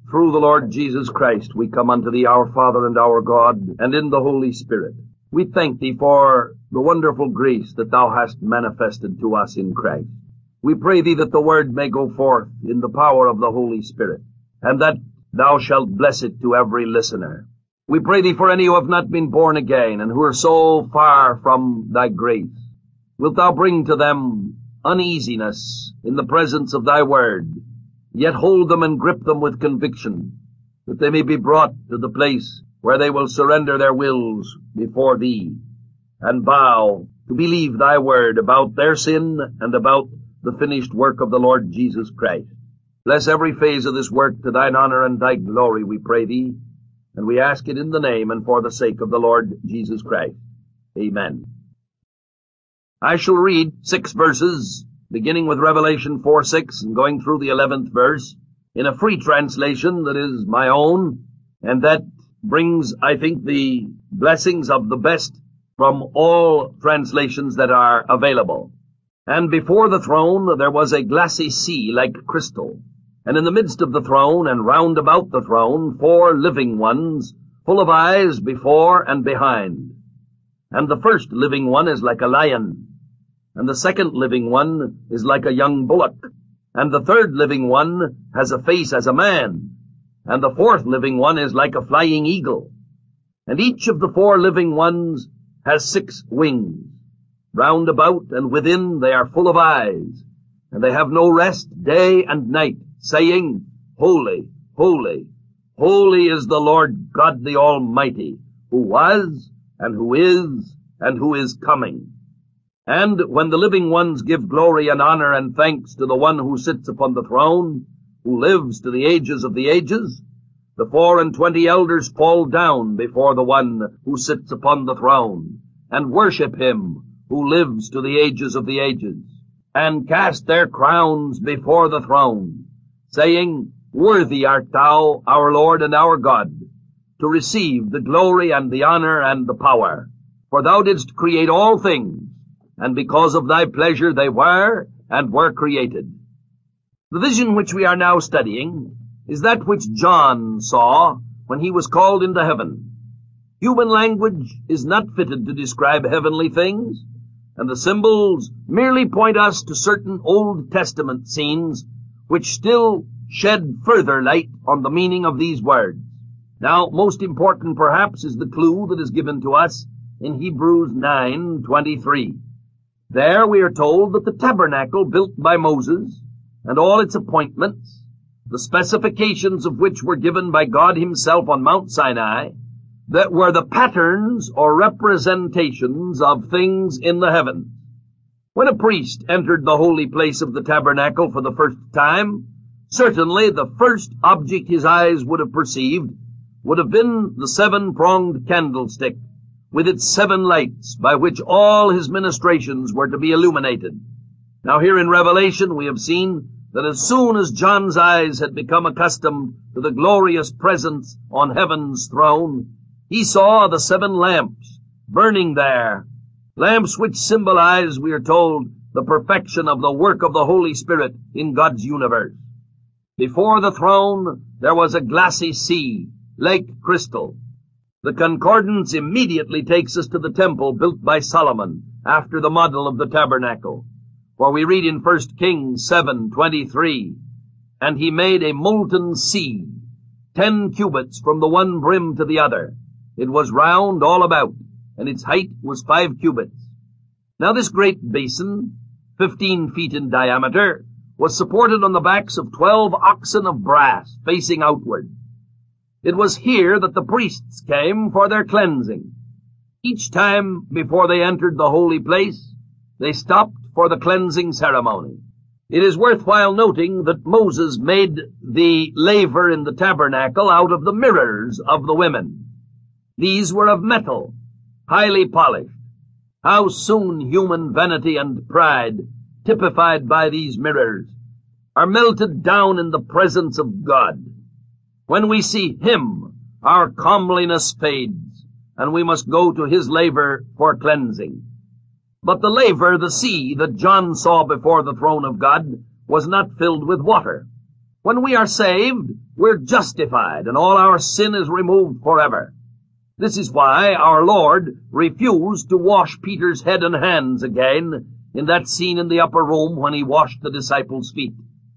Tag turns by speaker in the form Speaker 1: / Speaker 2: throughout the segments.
Speaker 1: Through the Lord Jesus Christ, we come unto thee, our Father and our God, and in the Holy Spirit. We thank thee for the wonderful grace that thou hast manifested to us in Christ. We pray thee that the word may go forth in the power of the Holy Spirit, and that thou shalt bless it to every listener. We pray thee for any who have not been born again, and who are so far from thy grace. Wilt thou bring to them uneasiness in the presence of thy word, yet hold them and grip them with conviction, that they may be brought to the place where they will surrender their wills before thee, and bow to believe thy word about their sin and about the finished work of the Lord Jesus Christ. Bless every phase of this work to thine honor and thy glory, we pray thee, and we ask it in the name and for the sake of the Lord Jesus Christ. Amen. I shall read 6 verses, beginning with Revelation 4:6 and going through the 11th verse, in a free translation that is my own, and that brings, I think, the blessings of the best from all translations that are available. And before the throne there was a glassy sea like crystal, and in the midst of the throne and round about the throne 4 living ones, full of eyes before and behind. And the first living one is like a lion, and the second living one is like a young bullock, and the third living one has a face as a man, and the fourth living one is like a flying eagle. And each of the 4 living ones has 6 wings. Round about and within they are full of eyes, and they have no rest day and night, saying, Holy, holy, holy is the Lord God the Almighty, who was, and who is coming. And when the living ones give glory and honor and thanks to the one who sits upon the throne, who lives to the ages of the ages, the 24 elders fall down before the one who sits upon the throne, and worship him who lives to the ages of the ages, and cast their crowns before the throne, saying, Worthy art thou, our Lord and our God, to receive the glory and the honor and the power. For thou didst create all things, and because of thy pleasure they were and were created. The vision which we are now studying is that which John saw when he was called into heaven. Human language is not fitted to describe heavenly things, and the symbols merely point us to certain Old Testament scenes which still shed further light on the meaning of these words. Now, most important perhaps is the clue that is given to us in Hebrews 9:23. There we are told that the tabernacle built by Moses and all its appointments, the specifications of which were given by God himself on Mount Sinai, that were the patterns or representations of things in the heavens. When a priest entered the holy place of the tabernacle for the first time, certainly the first object his eyes would have perceived would have been the 7-pronged candlestick, with its 7 lights by which all his ministrations were to be illuminated. Now here in Revelation we have seen that as soon as John's eyes had become accustomed to the glorious presence on heaven's throne, he saw the 7 lamps burning there, lamps which symbolize, we are told, the perfection of the work of the Holy Spirit in God's universe. Before the throne there was a glassy sea, like crystal. The concordance immediately takes us to the temple built by Solomon after the model of the tabernacle. For we read in 1 Kings 7:23, And he made a molten sea, 10 cubits from the one brim to the other. It was round all about, and its height was 5 cubits. Now this great basin, 15 feet in diameter, was supported on the backs of 12 oxen of brass, facing outward. It was here that the priests came for their cleansing. Each time before they entered the holy place, they stopped for the cleansing ceremony. It is worthwhile noting that Moses made the laver in the tabernacle out of the mirrors of the women. These were of metal, highly polished. How soon human vanity and pride, typified by these mirrors, are melted down in the presence of God. When we see him, our comeliness fades, and we must go to his laver for cleansing. But the laver, the sea that John saw before the throne of God, was not filled with water. When we are saved, we're justified, and all our sin is removed forever. This is why our Lord refused to wash Peter's head and hands again in that scene in the upper room when he washed the disciples' feet.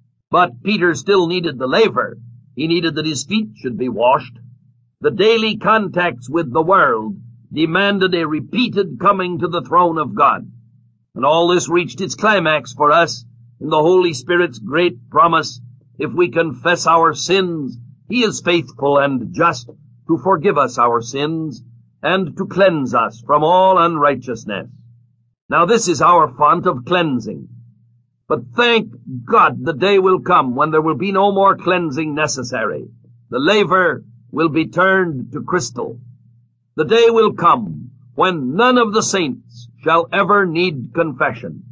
Speaker 1: But Peter still needed the laver. He needed that his feet should be washed. The daily contacts with the world demanded a repeated coming to the throne of God. And all this reached its climax for us in the Holy Spirit's great promise: if we confess our sins, He is faithful and just to forgive us our sins and to cleanse us from all unrighteousness. Now this is our font of cleansing. But thank God the day will come when there will be no more cleansing necessary. The laver will be turned to crystal. The day will come when none of the saints shall ever need confession.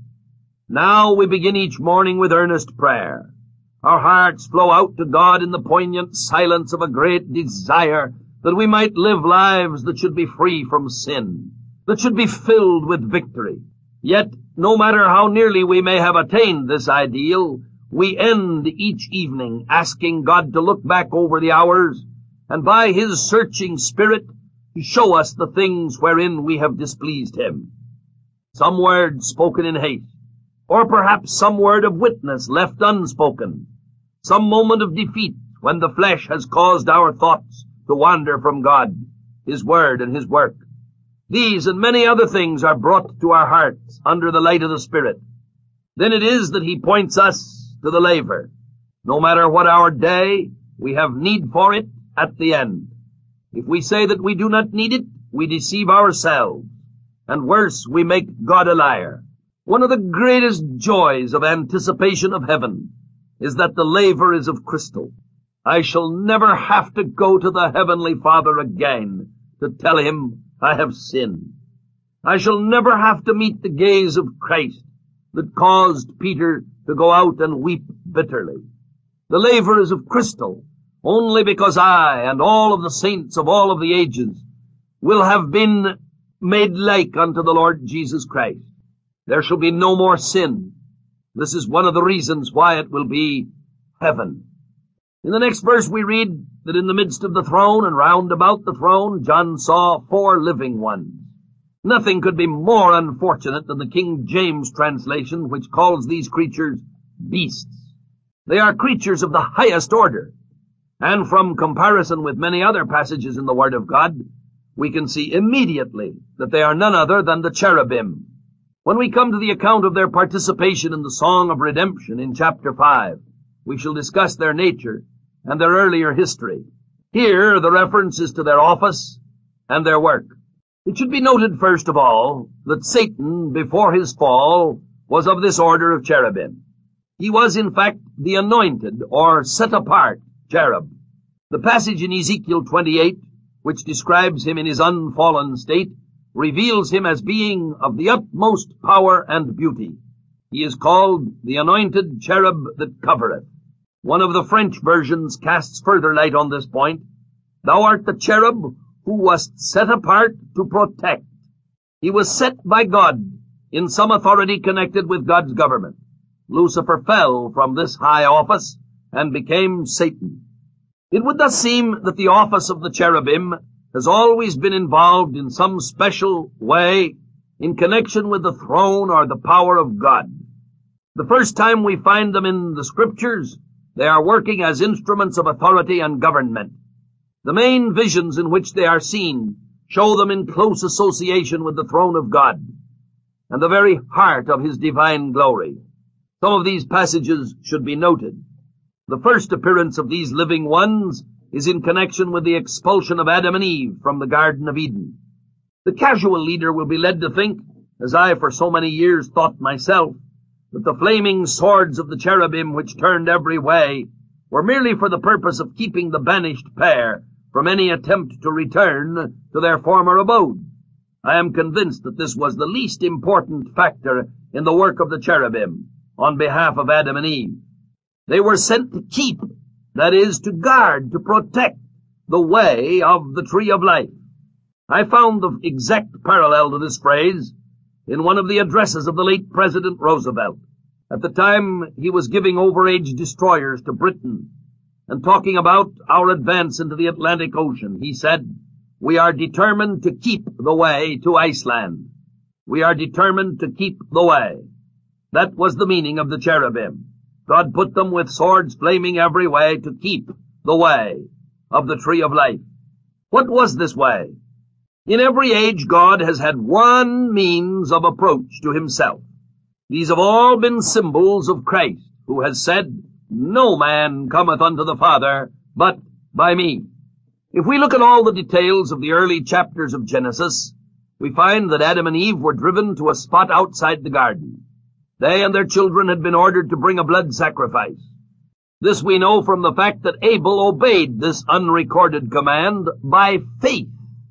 Speaker 1: Now we begin each morning with earnest prayer. Our hearts flow out to God in the poignant silence of a great desire that we might live lives that should be free from sin, that should be filled with victory. Yet, no matter how nearly we may have attained this ideal, we end each evening asking God to look back over the hours and by His searching Spirit to show us the things wherein we have displeased Him. Some word spoken in haste, or perhaps some word of witness left unspoken, some moment of defeat when the flesh has caused our thoughts to wander from God, His Word, and His work. These and many other things are brought to our hearts under the light of the Spirit. Then it is that He points us to the laver. No matter what our day, we have need for it at the end. If we say that we do not need it, we deceive ourselves. And worse, we make God a liar. One of the greatest joys of anticipation of heaven is that the laver is of crystal. I shall never have to go to the Heavenly Father again to tell Him I have sinned. I shall never have to meet the gaze of Christ that caused Peter to go out and weep bitterly. The laver is of crystal only because I and all of the saints of all of the ages will have been made like unto the Lord Jesus Christ. There shall be no more sin. This is one of the reasons why it will be heaven. In the next verse we read that in the midst of the throne and round about the throne, John saw 4 living ones. Nothing could be more unfortunate than the King James translation, which calls these creatures beasts. They are creatures of the highest order, and from comparison with many other passages in the Word of God, we can see immediately that they are none other than the cherubim. When we come to the account of their participation in the Song of Redemption in chapter 5, we shall discuss their nature and their earlier history. Here, the reference is to their office and their work. It should be noted, first of all, that Satan, before his fall, was of this order of cherubim. He was, in fact, the anointed or set-apart cherub. The passage in Ezekiel 28, which describes him in his unfallen state, reveals him as being of the utmost power and beauty. He is called the anointed cherub that covereth. One of the French versions casts further light on this point. Thou art the cherub who wast set apart to protect. He was set by God in some authority connected with God's government. Lucifer fell from this high office and became Satan. It would thus seem that the office of the cherubim has always been involved in some special way in connection with the throne or the power of God. The first time we find them in the Scriptures, they are working as instruments of authority and government. The main visions in which they are seen show them in close association with the throne of God and the very heart of His divine glory. Some of these passages should be noted. The first appearance of these living ones is in connection with the expulsion of Adam and Eve from the Garden of Eden. The casual reader will be led to think, as I for so many years thought myself, that the flaming swords of the cherubim which turned every way were merely for the purpose of keeping the banished pair from any attempt to return to their former abode. I am convinced that this was the least important factor in the work of the cherubim on behalf of Adam and Eve. They were sent to keep, that is, to guard, to protect the way of the tree of life. I found the exact parallel to this phrase in one of the addresses of the late President Roosevelt. At the time he was giving overage destroyers to Britain and talking about our advance into the Atlantic Ocean, he said, "We are determined to keep the way to Iceland. We are determined to keep the way." That was the meaning of the cherubim. God put them with swords flaming every way to keep the way of the tree of life. What was this way? In every age God has had one means of approach to himself. These have all been symbols of Christ, who has said, "No man cometh unto the Father but by me." If we look at all the details of the early chapters of Genesis, we find that Adam and Eve were driven to a spot outside the garden. They and their children had been ordered to bring a blood sacrifice. This we know from the fact that Abel obeyed this unrecorded command by faith.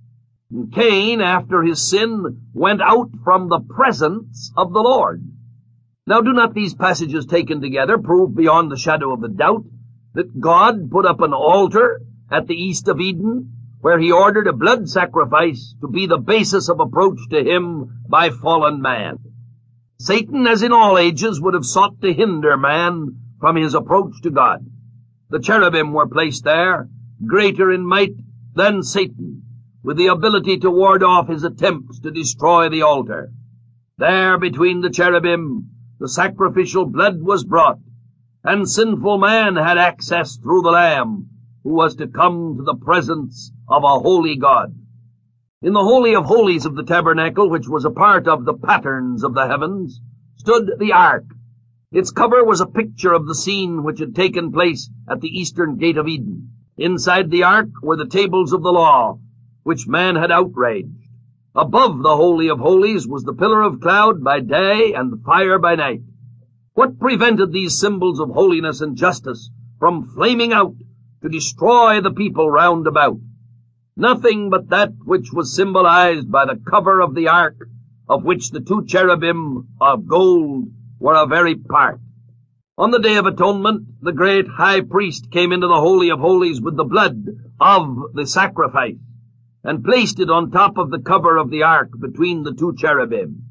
Speaker 1: And Cain, after his sin, went out from the presence of the Lord. Now, do not these passages taken together prove beyond the shadow of a doubt that God put up an altar at the east of Eden, where he ordered a blood sacrifice to be the basis of approach to him by fallen man? Satan, as in all ages, would have sought to hinder man from his approach to God. The cherubim were placed there, greater in might than Satan, with the ability to ward off his attempts to destroy the altar. There, between the cherubim, the sacrificial blood was brought, and sinful man had access through the Lamb, who was to come to the presence of a holy God. In the Holy of Holies of the tabernacle, which was a part of the patterns of the heavens, stood the ark. Its cover was a picture of the scene which had taken place at the eastern gate of Eden. Inside the ark were the tables of the law, which man had outraged. Above the Holy of Holies was the pillar of cloud by day and the fire by night. What prevented these symbols of holiness and justice from flaming out to destroy the people round about? Nothing but that which was symbolized by the cover of the ark, of which the two cherubim of gold were a very part. On the Day of Atonement, the great high priest came into the Holy of Holies with the blood of the sacrifice and placed it on top of the cover of the ark between the two cherubim.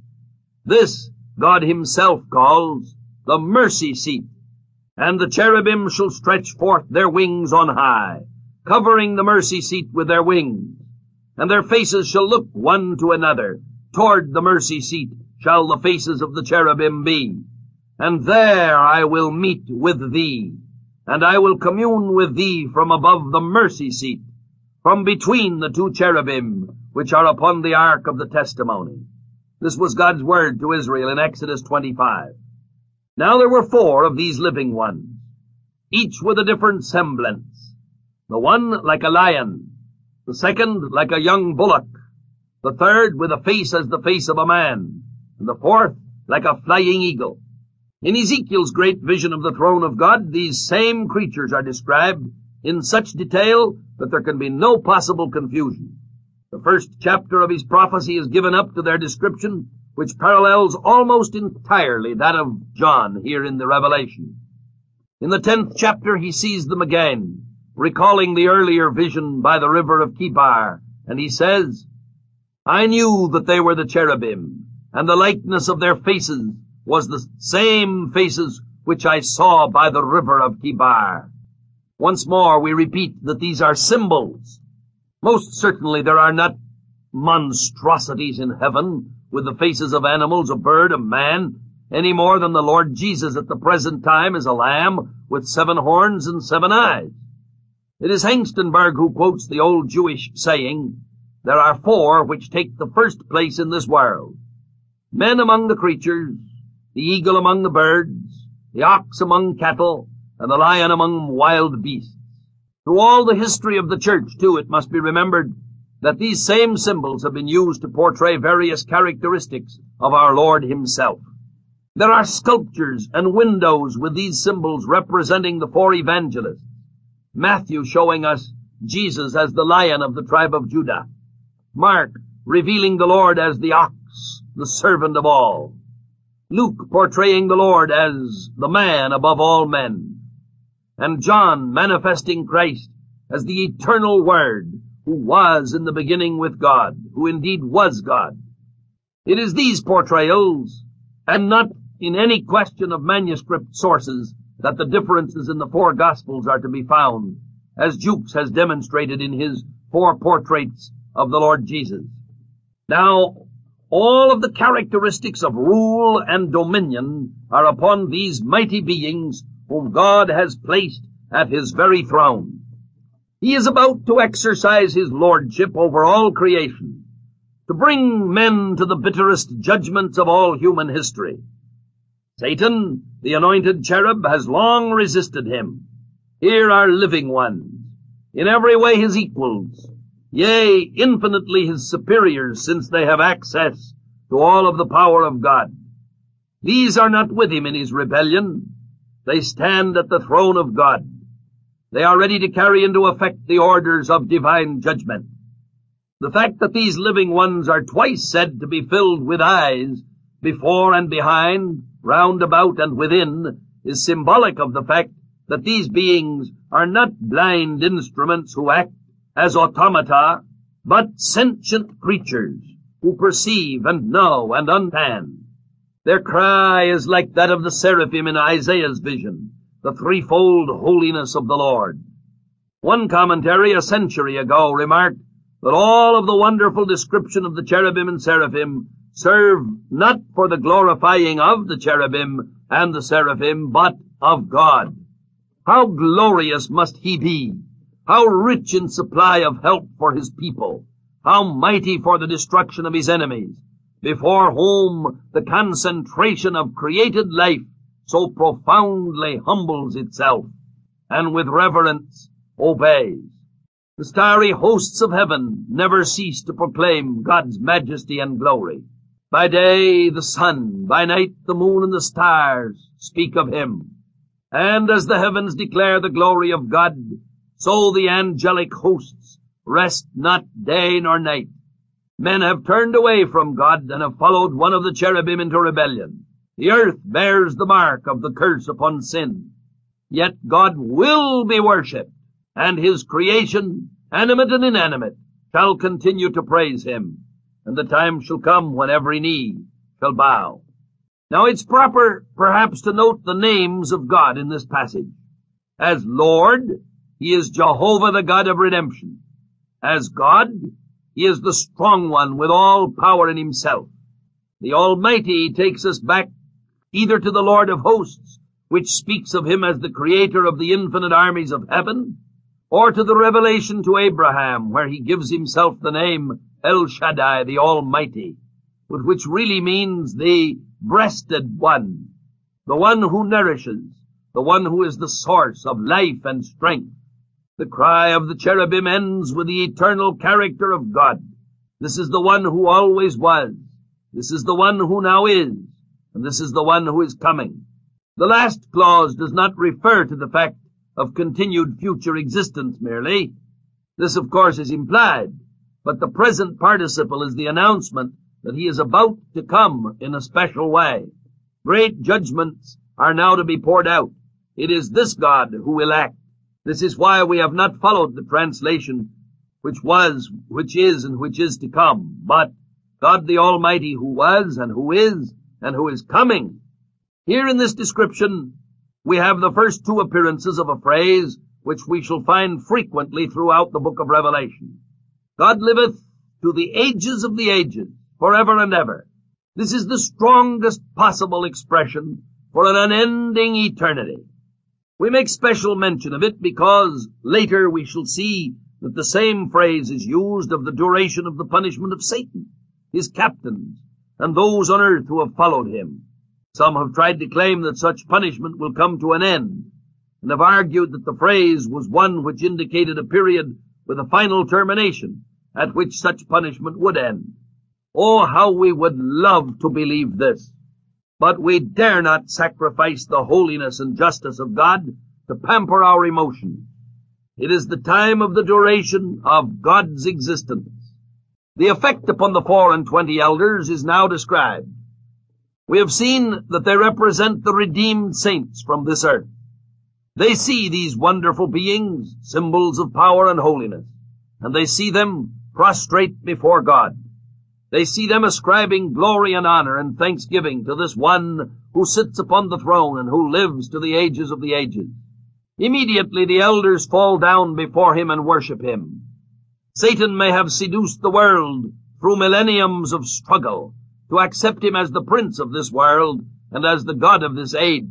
Speaker 1: This God himself calls the mercy seat. And the cherubim shall stretch forth their wings on high, covering the mercy seat with their wings. And their faces shall look one to another. Toward the mercy seat shall the faces of the cherubim be. And there I will meet with thee, and I will commune with thee from above the mercy seat, from between the two cherubim, which are upon the ark of the testimony. This was God's word to Israel in Exodus 25. Now there were 4 of these living ones, each with a different semblance. The one like a lion, the second like a young bullock, the third with a face as the face of a man, and the fourth like a flying eagle. In Ezekiel's great vision of the throne of God, these same creatures are described in such detail that there can be no possible confusion. The first chapter of his prophecy is given up to their description, which parallels almost entirely that of John here in the Revelation. In the 10th chapter he sees them again, recalling the earlier vision by the river of Kibar, and he says, "I knew that they were the cherubim, and the likeness of their faces was the same faces which I saw by the river of Kibar." Once more we repeat that these are symbols. Most certainly there are not monstrosities in heaven with the faces of animals, a bird, a man, any more than the Lord Jesus at the present time is a lamb with 7 horns and 7 eyes. It is Hengstenberg who quotes the old Jewish saying, "There are 4 which take the first place in this world. Men among the creatures, the eagle among the birds, the ox among cattle, and the lion among wild beasts." Through all the history of the church, too, it must be remembered that these same symbols have been used to portray various characteristics of our Lord himself. There are sculptures and windows with these symbols representing the 4 evangelists. Matthew showing us Jesus as the Lion of the tribe of Judah. Mark revealing the Lord as the ox, the servant of all. Luke portraying the Lord as the man above all men. And John manifesting Christ as the eternal Word, who was in the beginning with God, who indeed was God. It is these portrayals, and not in any question of manuscript sources that the differences in the four Gospels are to be found, as Jukes has demonstrated in his 4 portraits of the Lord Jesus. Now, all of the characteristics of rule and dominion are upon these mighty beings whom God has placed at his very throne. He is about to exercise his lordship over all creation, to bring men to the bitterest judgments of all human history. Satan, the anointed cherub, has long resisted him. Here are living ones, in every way his equals, yea, infinitely his superiors, since they have access to all of the power of God. These are not with him in his rebellion. They stand at the throne of God. They are ready to carry into effect the orders of divine judgment. The fact that these living ones are twice said to be filled with eyes, before and behind, round about and within, is symbolic of the fact that these beings are not blind instruments who act as automata, but sentient creatures who perceive and know and understand. Their cry is like that of the seraphim in Isaiah's vision, the threefold holiness of the Lord. One commentary a century ago remarked that all of the wonderful description of the cherubim and seraphim serve not for the glorifying of the cherubim and the seraphim, but of God. How glorious must he be! How rich in supply of help for his people! How mighty for the destruction of his enemies, before whom the concentration of created life so profoundly humbles itself, and with reverence obeys. The starry hosts of heaven never cease to proclaim God's majesty and glory. By day the sun, by night the moon and the stars speak of him. And as the heavens declare the glory of God, so the angelic hosts rest not day nor night. Men have turned away from God and have followed one of the cherubim into rebellion. The earth bears the mark of the curse upon sin. Yet God will be worshipped, and his creation, animate and inanimate, shall continue to praise him, and the time shall come when every knee shall bow. Now it's proper, perhaps, to note the names of God in this passage. As Lord, he is Jehovah, the God of redemption. As God, he is the strong one with all power in himself. The Almighty takes us back either to the Lord of hosts, which speaks of him as the creator of the infinite armies of heaven, or to the revelation to Abraham, where he gives himself the name El Shaddai, the Almighty, but which really means the breasted one, the one who nourishes, the one who is the source of life and strength. The cry of the cherubim ends with the eternal character of God. This is the one who always was. This is the one who now is. And this is the one who is coming. The last clause does not refer to the fact of continued future existence merely. This, of course, is implied, but the present participle is the announcement that he is about to come in a special way. Great judgments are now to be poured out. It is this God who will act. This is why we have not followed the translation which was, which is, and which is to come, but God the Almighty who was, and who is coming. Here in this description, we have the first two appearances of a phrase which we shall find frequently throughout the book of Revelation. God liveth to the ages of the ages, forever and ever. This is the strongest possible expression for an unending eternity. We make special mention of it because later we shall see that the same phrase is used of the duration of the punishment of Satan, his captains, and those on earth who have followed him. Some have tried to claim that such punishment will come to an end, and have argued that the phrase was one which indicated a period with a final termination, at which such punishment would end. Oh, how we would love to believe this! But we dare not sacrifice the holiness and justice of God to pamper our emotions. It is the time of the duration of God's existence. The effect upon the 24 elders is now described. We have seen that they represent the redeemed saints from this earth. They see these wonderful beings, symbols of power and holiness, and they see them prostrate before God. They see them ascribing glory and honor and thanksgiving to this one who sits upon the throne and who lives to the ages of the ages. Immediately the elders fall down before him and worship him. Satan may have seduced the world through millenniums of struggle to accept him as the prince of this world and as the God of this age.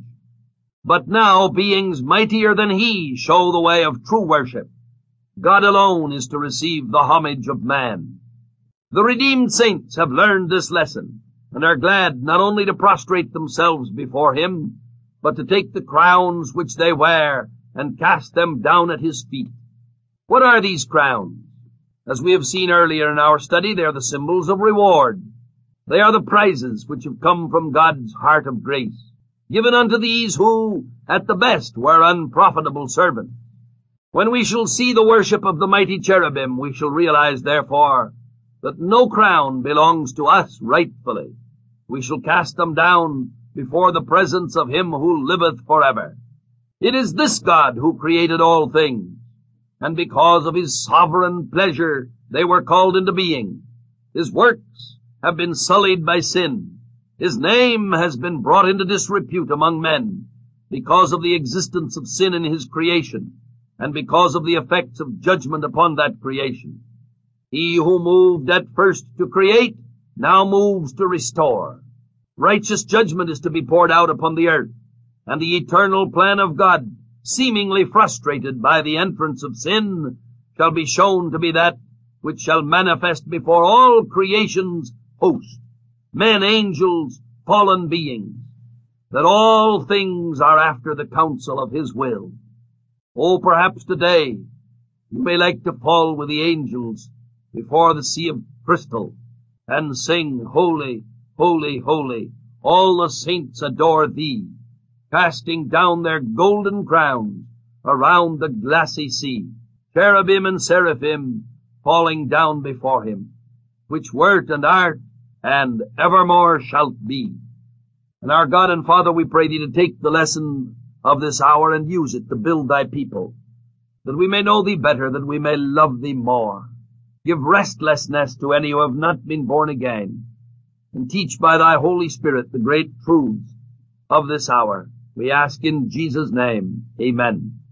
Speaker 1: But now beings mightier than he show the way of true worship. God alone is to receive the homage of man. The redeemed saints have learned this lesson and are glad not only to prostrate themselves before him, but to take the crowns which they wear and cast them down at his feet. What are these crowns? As we have seen earlier in our study, they are the symbols of reward. They are the prizes which have come from God's heart of grace, given unto these who, at the best, were unprofitable servants. When we shall see the worship of the mighty cherubim, we shall realize, therefore, that no crown belongs to us rightfully. We shall cast them down before the presence of him who liveth forever. It is this God who created all things, and because of his sovereign pleasure they were called into being. His works have been sullied by sin. His name has been brought into disrepute among men because of the existence of sin in his creation and because of the effects of judgment upon that creation. He who moved at first to create now moves to restore. Righteous judgment is to be poured out upon the earth, and the eternal plan of God, seemingly frustrated by the entrance of sin, shall be shown to be that which shall manifest before all creation's host, men, angels, fallen beings, that all things are after the counsel of his will. Oh, perhaps today you may like to fall with the angels before the sea of crystal and sing, Holy, holy, holy, all the saints adore thee, casting down their golden crowns around the glassy sea, cherubim and seraphim falling down before him, which wert and art and evermore shalt be. And our God and Father, we pray thee to take the lesson of this hour and use it to build thy people, that we may know thee better, that we may love thee more. Give restlessness to any who have not been born again, and teach by thy Holy Spirit the great truths of this hour. We ask in Jesus' name. Amen.